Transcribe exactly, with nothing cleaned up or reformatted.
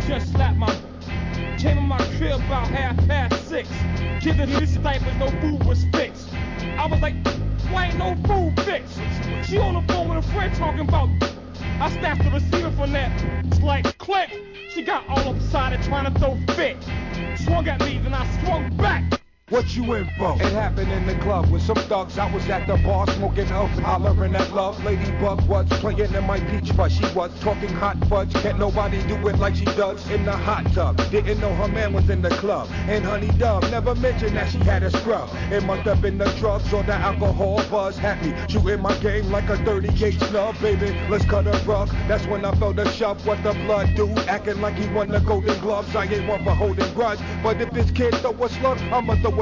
just slapped my. Came in my crib about half past six. Kids in these diapers, no food was fixed. I was like, why ain't no food fixed? She on the phone with a friend talking about. I snapped the receiver from that. It's like click. She got all upside and trying to throw fit. Swung at me, then I swung back. What you in for? It happened in the club with some thugs. I was at the bar smoking up, hollering at love. Ladybug was playing in my peach fuzz. She was talking hot fudge. Can't nobody do it like she does in the hot tub. Didn't know her man was in the club. And Honey Dove never mentioned that she had a scrub. It must have been the drugs or the alcohol buzz had me shooting my game like a thirty-eight snub. Baby, let's cut a rug. That's when I felt a shove. What the blood do? Acting like he won the Golden Gloves. I ain't one for holding grudge. But if this kid throw a slug, I'ma throw a